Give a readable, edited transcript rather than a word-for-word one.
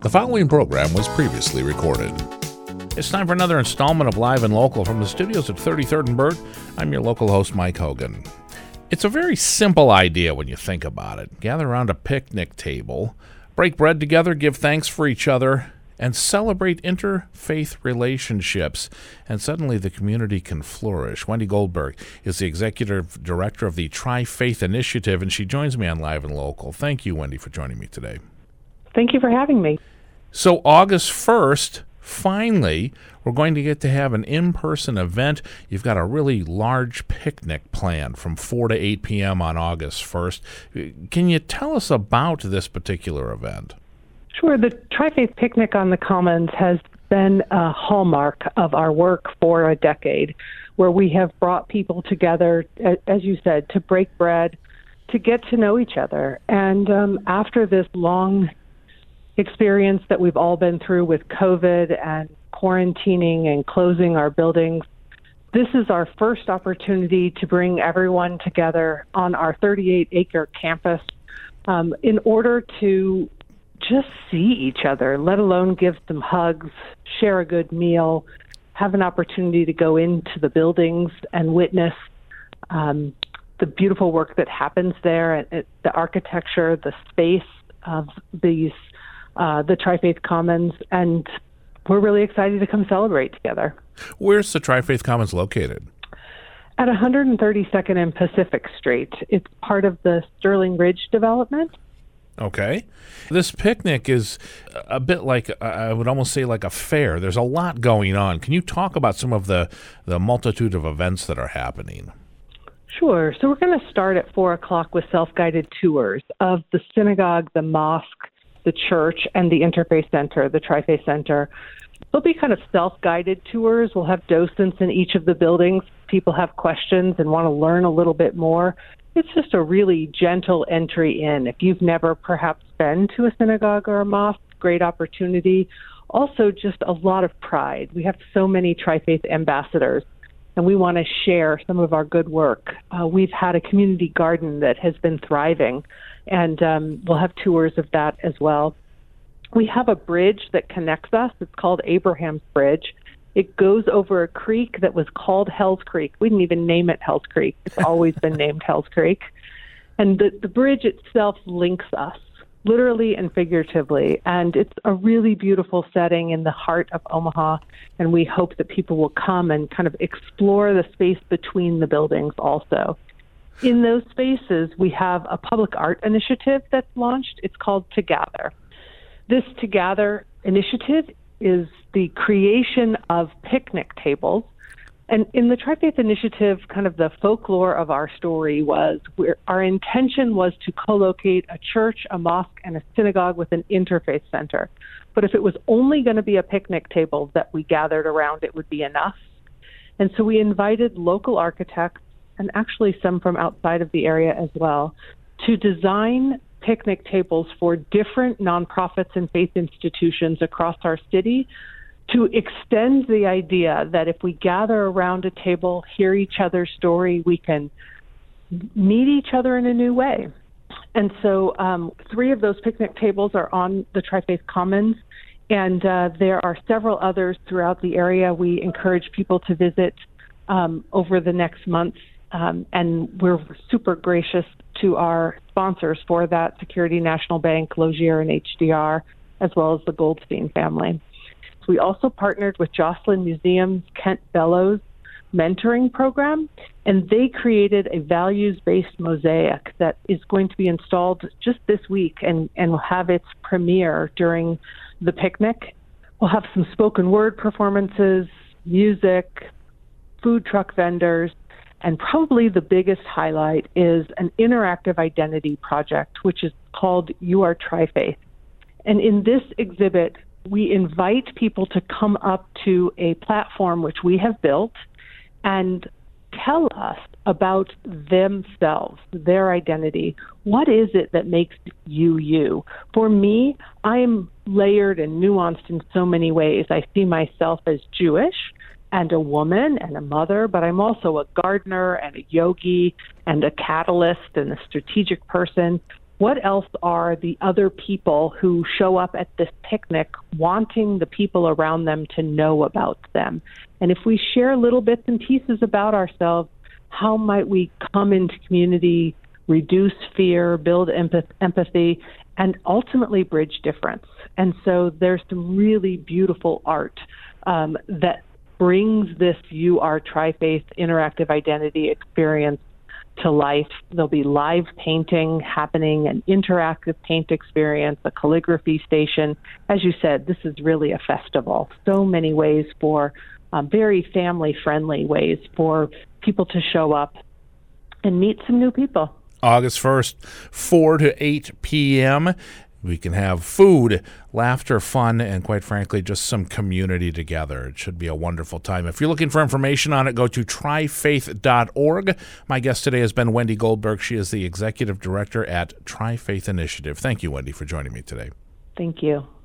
The following program was previously recorded. It's time for another installment of Live and Local from the studios at 33rd and Burt. I'm your local host, Mike Hogan. It's a very simple idea when you think about it. Gather around a picnic table, break bread together, give thanks for each other, and celebrate interfaith relationships. And suddenly the community can flourish. Wendy Goldberg is the executive director of the Tri-Faith Initiative, and she joins me on Live and Local. Thank you, Wendy, for joining me today. Thank you for having me. So August 1st, finally, we're going to get to have an in-person event. You've got a really large picnic planned from 4 to 8 p.m. on August 1st. Can you tell us about this particular event? Sure. The Tri-Faith Picnic on the Commons has been a hallmark of our work for a decade, where we have brought people together, as you said, to break bread, to get to know each other. And after this long experience that we've all been through with COVID and quarantining and closing our buildings, this is our first opportunity to bring everyone together on our 38-acre campus in order to just see each other, let alone give some hugs, share a good meal, have an opportunity to go into the buildings and witness the beautiful work that happens there, the architecture, the space of the Tri-Faith Commons, and we're really excited to come celebrate together. Where's the Tri-Faith Commons located? At 132nd and Pacific Street. It's part of the Sterling Ridge development. Okay. This picnic is a bit like, I would almost say like a fair. There's a lot going on. Can you talk about some of the multitude of events that are happening? Sure. So we're going to start at 4 o'clock with self-guided tours of the synagogue, the mosque, the church, and the Interfaith Center, the Tri-Faith Center. They'll be kind of self-guided tours. We'll have docents in each of the buildings. People have questions and want to learn a little bit more. It's just a really gentle entry in. If you've never perhaps been to a synagogue or a mosque, great opportunity. Also, just a lot of pride. We have so many Tri-Faith ambassadors, and we want to share some of our good work. We've had a community garden that has been thriving, and we'll have tours of that as well. We have a bridge that connects us. It's called Abraham's Bridge. It goes over a creek that was called Hell's Creek. We didn't even name it Hell's Creek. It's always been named Hell's Creek. And the bridge itself links us, literally and figuratively. And it's a really beautiful setting in the heart of Omaha. And we hope that people will come and kind of explore the space between the buildings also. In those spaces, we have a public art initiative that's launched. It's called Together. This Together initiative is the creation of picnic tables. And in the Tri-Faith Initiative, kind of the folklore of our story was our intention was to co-locate a church, a mosque, and a synagogue with an interfaith center. But if it was only going to be a picnic table that we gathered around, it would be enough. And so we invited local architects, and actually some from outside of the area as well, to design picnic tables for different nonprofits and faith institutions across our city to extend the idea that if we gather around a table, hear each other's story, we can meet each other in a new way. And so 3 of those picnic tables are on the Tri-Faith Commons, and there are several others throughout the area. We encourage people to visit over the next months, and we're super gracious to our sponsors for that, Security National Bank, Logier, and HDR, as well as the Goldstein family. We also partnered with Joslyn Museum's Kent Bellows mentoring program, and they created a values-based mosaic that is going to be installed just this week and will have its premiere during the picnic. We'll have some spoken word performances, music, food truck vendors, and probably the biggest highlight is an interactive identity project, which is called You Are Tri-Faith. And in this exhibit, we invite people to come up to a platform which we have built and tell us about themselves, their identity. What is it that makes you you? For me, I am layered and nuanced in so many ways. I see myself as Jewish and a woman and a mother, but I'm also a gardener and a yogi and a catalyst and a strategic person. what else are the other people who show up at this picnic wanting the people around them to know about them? And if we share little bits and pieces about ourselves, how might we come into community, reduce fear, build empathy, and ultimately bridge difference? And so there's some really beautiful art that brings this You Are Tri-Faith interactive identity experience to life. There'll be live painting happening, an interactive paint experience, a calligraphy station. As you said, this is really a festival. So many ways for very family-friendly ways for people to show up and meet some new people. August 1st, 4 to 8 p.m., we can have food, laughter, fun, and quite frankly, just some community together. It should be a wonderful time. If you're looking for information on it, go to trifaith.org. My guest today has been Wendy Goldberg. She is the Executive Director at Tri-Faith Initiative. Thank you, Wendy, for joining me today. Thank you.